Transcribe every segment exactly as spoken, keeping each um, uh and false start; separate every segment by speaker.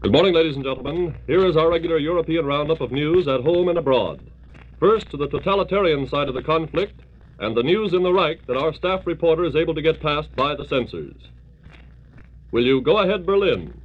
Speaker 1: Good morning, ladies and gentlemen. Here is our regular European roundup of news at home and abroad. First, to the totalitarian side of the conflict and the news in the Reich that our staff reporter is able to get past by the censors. Will you go ahead, Berlin?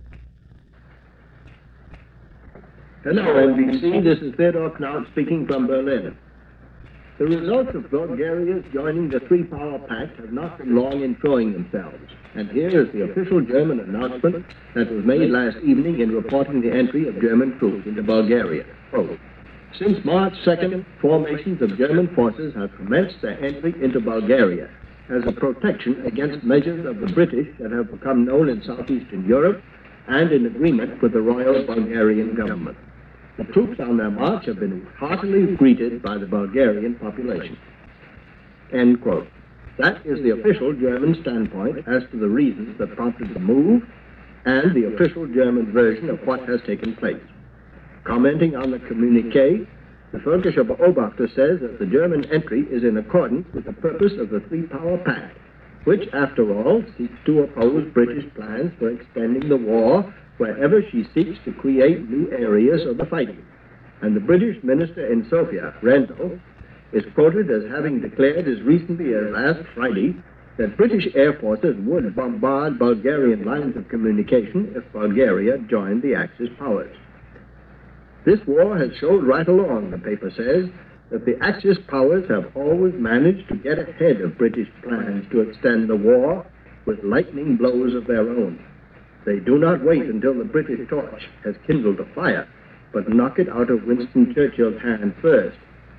Speaker 2: Hello, N B C. This is Theodore Knaut speaking from Berlin. The results of Bulgaria's joining the Three-Power Pact have not been long in showing themselves. And here is the official German announcement that was made last evening in reporting the entry of German troops into Bulgaria. Quote, since March second, formations of German forces have commenced their entry into Bulgaria as a protection against measures of the British that have become known in southeastern Europe and in agreement with the Royal Bulgarian government. The troops on their march have been heartily greeted by the Bulgarian population. End quote. That is the official German standpoint as to the reasons that prompted the move and the official German version of what has taken place. Commenting on the communiqué, the Völkischer Beobachter says that the German entry is in accordance with the purpose of the Three-Power Pact, which, after all, seeks to oppose British plans for extending the war wherever she seeks to create new areas of the fighting. And the British minister in Sofia, Rendell, is quoted as having declared as recently as last Friday that British air forces would bombard Bulgarian lines of communication if Bulgaria joined the Axis powers. This war has showed right along, the paper says, that the Axis powers have always managed to get ahead of British plans to extend the war with lightning blows of their own. They do not wait until the British torch has kindled a fire, but knock it out of Winston Churchill's hand first.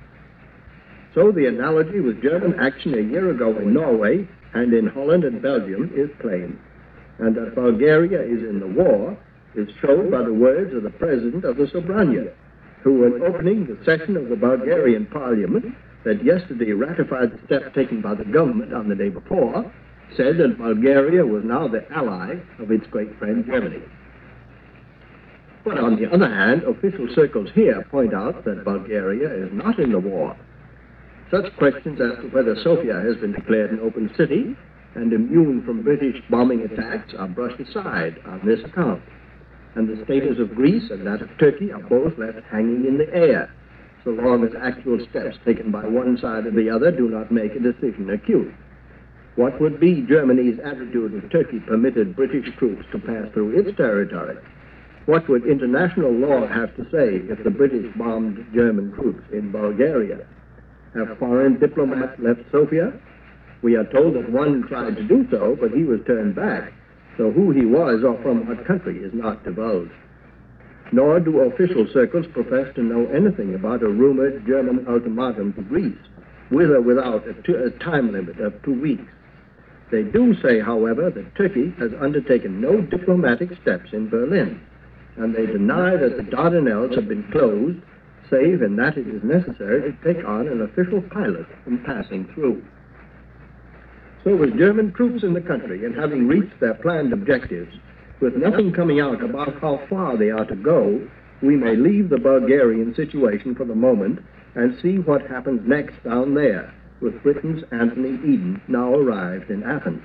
Speaker 2: So the analogy with German action a year ago in Norway and in Holland and Belgium is plain. And that Bulgaria is in the war is shown by the words of the president of the Sobrania, who, when opening the session of the Bulgarian parliament that yesterday ratified the step taken by the government on the day before, said that Bulgaria was now the ally of its great friend Germany. But on the other hand, official circles here point out that Bulgaria is not in the war. Such questions as to whether Sofia has been declared an open city and immune from British bombing attacks are brushed aside on this account. And the status of Greece and that of Turkey are both left hanging in the air, so long as actual steps taken by one side or the other do not make a decision acute. What would be Germany's attitude if Turkey permitted British troops to pass through its territory? What would international law have to say if the British bombed German troops in Bulgaria? Have foreign diplomats left Sofia? We are told that one tried to do so, but he was turned back, so who he was or from what country is not divulged. Nor do official circles profess to know anything about a rumored German ultimatum to Greece, with or without a, t- a time limit of two weeks. They do say, however, that Turkey has undertaken no diplomatic steps in Berlin, and they deny that the Dardanelles have been closed, save in that it is necessary to take on an official pilot in passing through. So with German troops in the country and having reached their planned objectives, with nothing coming out about how far they are to go, we may leave the Bulgarian situation for the moment and see what happens next down there, with Britain's Anthony Eden now arrived in Athens.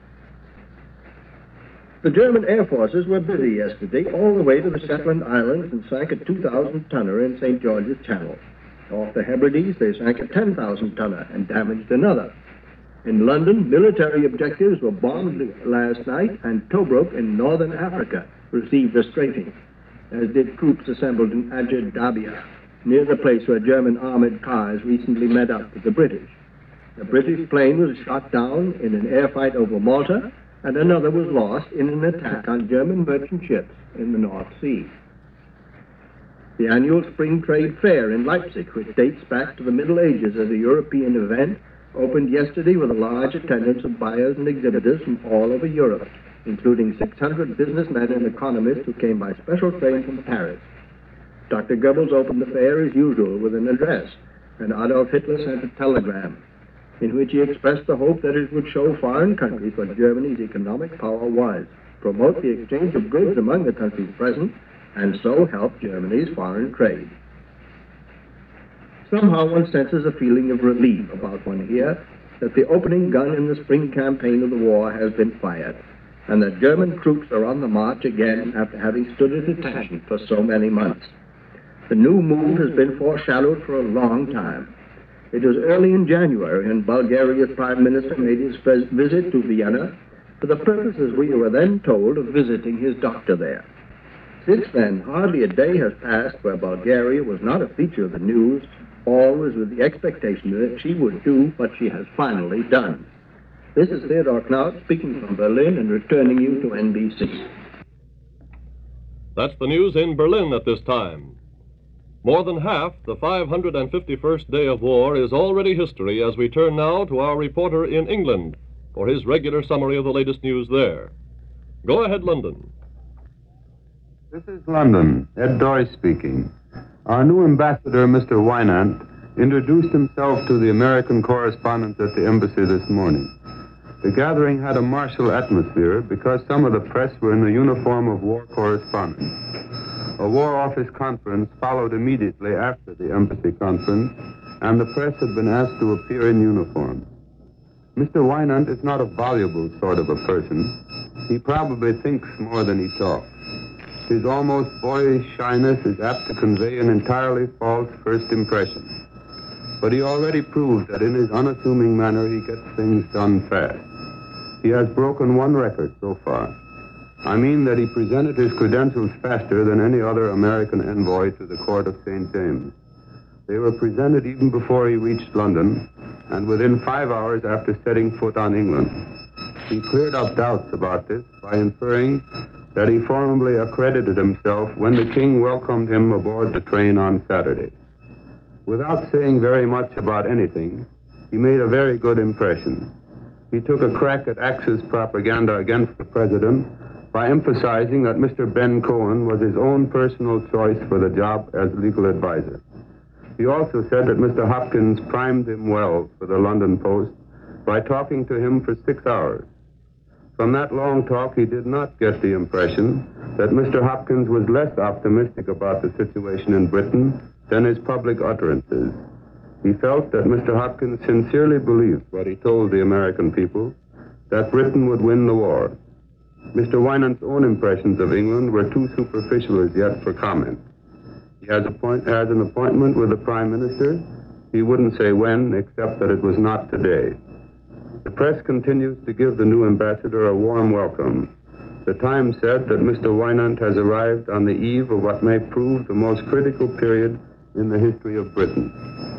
Speaker 2: The German air forces were busy yesterday all the way to the Shetland Islands and sank a two thousand tonner in Saint George's Channel. Off the Hebrides, they sank a ten thousand tonner and damaged another. In London, military objectives were bombed last night, and Tobruk in northern Africa received a strafing, as did troops assembled in Ajad Dabia, near the place where German armored cars recently met up with the British. A British plane was shot down in an airfight over Malta, and another was lost in an attack on German merchant ships in the North Sea. The annual Spring Trade Fair in Leipzig, which dates back to the Middle Ages as a European event, opened yesterday with a large attendance of buyers and exhibitors from all over Europe, including six hundred businessmen and economists who came by special train from Paris. Doctor Goebbels opened the fair as usual with an address, and Adolf Hitler sent a telegram in which he expressed the hope that it would show foreign countries what Germany's economic power was, promote the exchange of goods among the countries present, and so help Germany's foreign trade. Somehow one senses a feeling of relief about one here that the opening gun in the spring campaign of the war has been fired, and that German troops are on the march again after having stood at attention for so many months. The new move has been foreshadowed for a long time. It was early in January when Bulgaria's Prime Minister made his visit to Vienna for the purpose, as we were then told, of visiting his doctor there. Since then, hardly a day has passed where Bulgaria was not a feature of the news, always with the expectation that she would do what she has finally done. This is Theodore Knaut speaking from Berlin and returning you to N B C.
Speaker 1: That's the news in Berlin at this time. More than half the five hundred fifty-first day of war is already history as we turn now to our reporter in England for his regular summary of the latest news there. Go ahead, London.
Speaker 3: This is London, Ed Doyce speaking. Our new ambassador, Mister Wynant, introduced himself to the American correspondents at the embassy this morning. The gathering had a martial atmosphere because some of the press were in the uniform of war correspondents. A War Office conference followed immediately after the embassy conference, and the press had been asked to appear in uniform. Mister Wynant is not a voluble sort of a person. He probably thinks more than he talks. His almost boyish shyness is apt to convey an entirely false first impression. But he already proved that in his unassuming manner he gets things done fast. He has broken one record so far. I mean that he presented his credentials faster than any other American envoy to the court of Saint James. They were presented even before he reached London, and within five hours after setting foot on England. He cleared up doubts about this by inferring that he formally accredited himself when the King welcomed him aboard the train on Saturday. Without saying very much about anything, he made a very good impression. He took a crack at Axis propaganda against the president by emphasizing that Mister Ben Cohen was his own personal choice for the job as legal advisor. He also said that Mister Hopkins primed him well for the London Post by talking to him for six hours. From that long talk, he did not get the impression that Mister Hopkins was less optimistic about the situation in Britain than his public utterances. He felt that Mister Hopkins sincerely believed what he told the American people, that Britain would win the war. Mister Wynant's own impressions of England were too superficial as yet for comment. He has, a point, has an appointment with the Prime Minister. He wouldn't say when, except that it was not today. The press continues to give the new ambassador a warm welcome. The Times said that Mister Wynant has arrived on the eve of what may prove the most critical period in the history of Britain.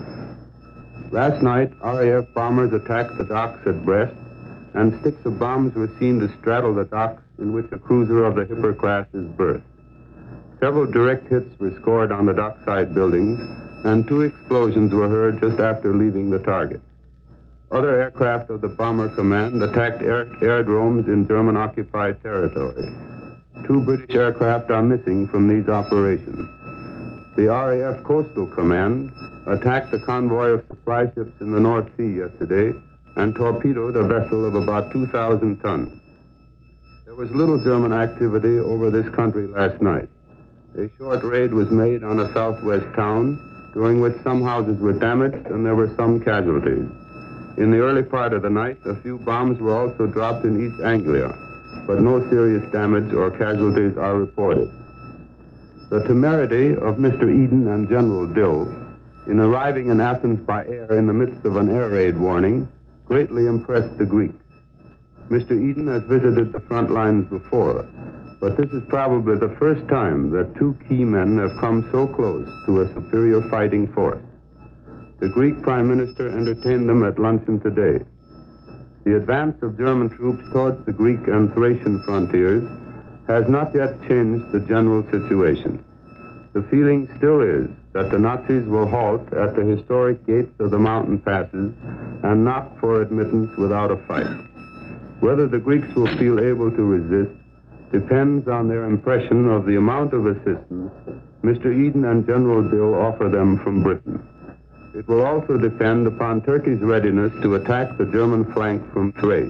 Speaker 3: Last night, R A F bombers attacked the docks at Brest, and sticks of bombs were seen to straddle the docks in which a cruiser of the Hipper class is berthed. Several direct hits were scored on the dockside buildings, and two explosions were heard just after leaving the target. Other aircraft of the Bomber Command attacked air airdromes in German-occupied territory. Two British aircraft are missing from these operations. The R A F Coastal Command attacked a convoy of supply ships in the North Sea yesterday and torpedoed a vessel of about two thousand tons. There was little German activity over this country last night. A short raid was made on a southwest town, during which some houses were damaged and there were some casualties. In the early part of the night, a few bombs were also dropped in East Anglia, but no serious damage or casualties are reported. The temerity of Mister Eden and General Dill in arriving in Athens by air in the midst of an air raid warning greatly impressed the Greeks. Mister Eden has visited the front lines before, but this is probably the first time that two key men have come so close to a superior fighting force. The Greek Prime Minister entertained them at luncheon today. The advance of German troops towards the Greek and Thracian frontiers has not yet changed the general situation. The feeling still is that the Nazis will halt at the historic gates of the mountain passes and knock for admittance without a fight. Whether the Greeks will feel able to resist depends on their impression of the amount of assistance Mister Eden and General Dill offer them from Britain. It will also depend upon Turkey's readiness to attack the German flank from Thrace.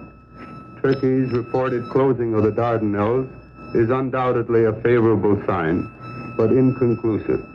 Speaker 3: Turkey's reported closing of the Dardanelles is undoubtedly a favorable sign, but inconclusive.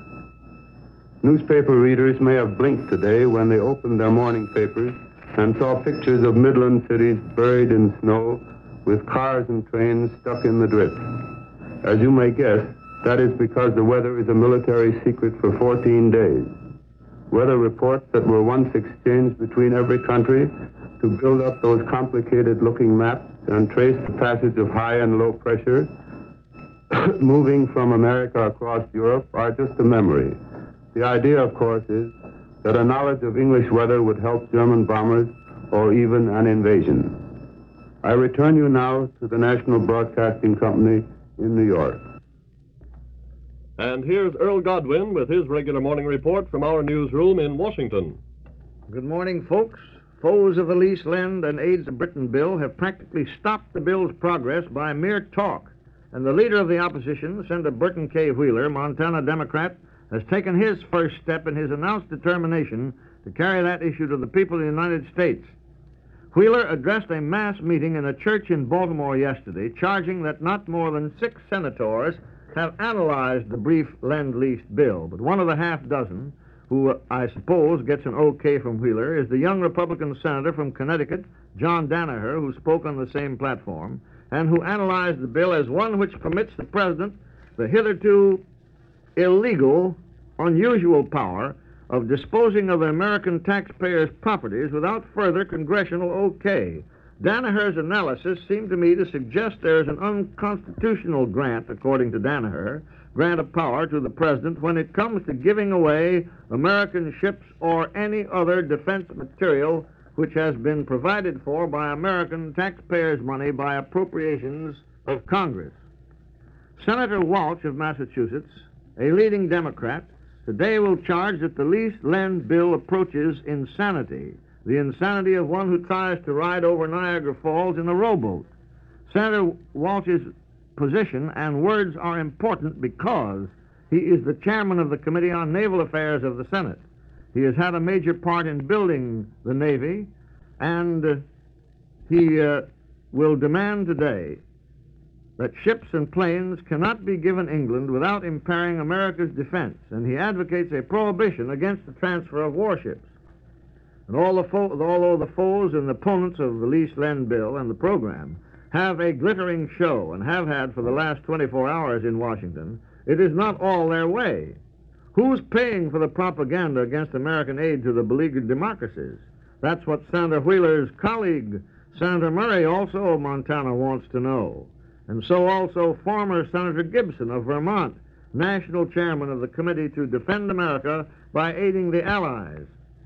Speaker 3: Newspaper readers may have blinked today when they opened their morning papers and saw pictures of Midland cities buried in snow with cars and trains stuck in the drift. As you may guess, that is because the weather is a military secret for fourteen days. Weather reports that were once exchanged between every country to build up those complicated-looking maps and trace the passage of high and low pressure moving from America across Europe are just a memory. The idea, of course, is that a knowledge of English weather would help German bombers or even an invasion. I return you now to the National Broadcasting Company in New York.
Speaker 1: And here's Earl Godwin with his regular morning report from our newsroom in Washington.
Speaker 4: Good morning, folks. Foes of the Lease, Lend, and Aid to Britain bill have practically stopped the bill's progress by mere talk. And the leader of the opposition, Senator Burton K. Wheeler, Montana Democrat, has taken his first step in his announced determination to carry that issue to the people of the United States. Wheeler addressed a mass meeting in a church in Baltimore yesterday, charging that not more than six senators have analyzed the brief Lend-Lease bill, but one of the half dozen, who I suppose gets an okay from Wheeler, is the young Republican senator from Connecticut, John Danaher, who spoke on the same platform, and who analyzed the bill as one which permits the president the hitherto illegal, unusual power of disposing of the American taxpayers' properties without further congressional okay. Danaher's analysis seemed to me to suggest there is an unconstitutional grant, according to Danaher, grant of power to the president when it comes to giving away American ships or any other defense material which has been provided for by American taxpayers' money by appropriations of Congress. Senator Walsh of Massachusetts, a leading Democrat, today will charge that the Lease-Lend bill approaches insanity, the insanity of one who tries to ride over Niagara Falls in a rowboat. Senator Walsh's position and words are important because he is the chairman of the Committee on Naval Affairs of the Senate. He has had a major part in building the Navy, and uh, he uh, will demand today that ships and planes cannot be given England without impairing America's defense, and he advocates a prohibition against the transfer of warships. And all the fo- although the foes and opponents of the Lease-Lend bill and the program have a glittering show and have had for the last twenty-four hours in Washington, it is not all their way. Who's paying for the propaganda against American aid to the beleaguered democracies? That's what Senator Wheeler's colleague, Senator Murray, also of Montana, wants to know. And so also former Senator Gibson of Vermont, national chairman of the Committee to Defend America by Aiding the Allies.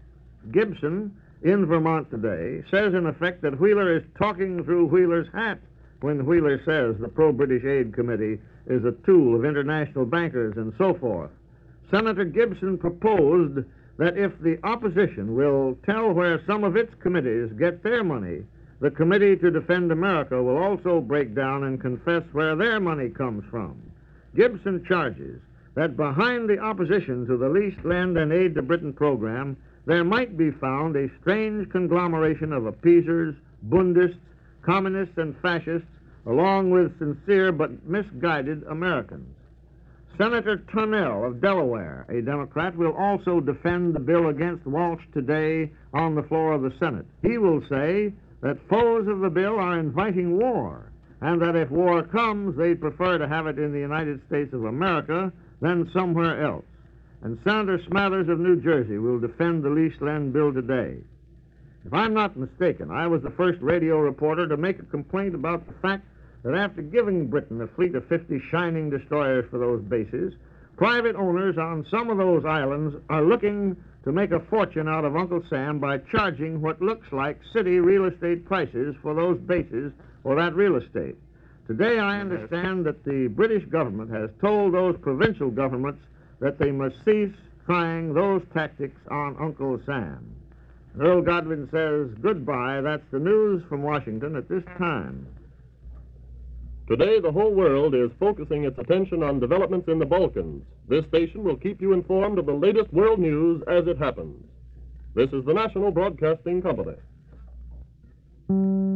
Speaker 4: Gibson, in Vermont today, says in effect that Wheeler is talking through Wheeler's hat when Wheeler says the Pro-British Aid Committee is a tool of international bankers and so forth. Senator Gibson proposed that if the opposition will tell where some of its committees get their money, the Committee to Defend America will also break down and confess where their money comes from. Gibson charges that behind the opposition to the Lease, Lend, and Aid to Britain program, there might be found a strange conglomeration of appeasers, Bundists, communists, and fascists, along with sincere but misguided Americans. Senator Tunnell of Delaware, a Democrat, will also defend the bill against Walsh today on the floor of the Senate. He will say that foes of the bill are inviting war, and that if war comes, they'd prefer to have it in the United States of America than somewhere else. And Senator Smathers of New Jersey will defend the Lease-Lend bill today. If I'm not mistaken, I was the first radio reporter to make a complaint about the fact that after giving Britain a fleet of fifty shining destroyers for those bases, private owners on some of those islands are looking to make a fortune out of Uncle Sam by charging what looks like city real estate prices for those bases or that real estate. Today I understand that the British government has told those provincial governments that they must cease trying those tactics on Uncle Sam. Earl Godwin says goodbye. That's the news from Washington at this time.
Speaker 1: Today, the whole world is focusing its attention on developments in the Balkans. This station will keep you informed of the latest world news as it happens. This is the National Broadcasting Company.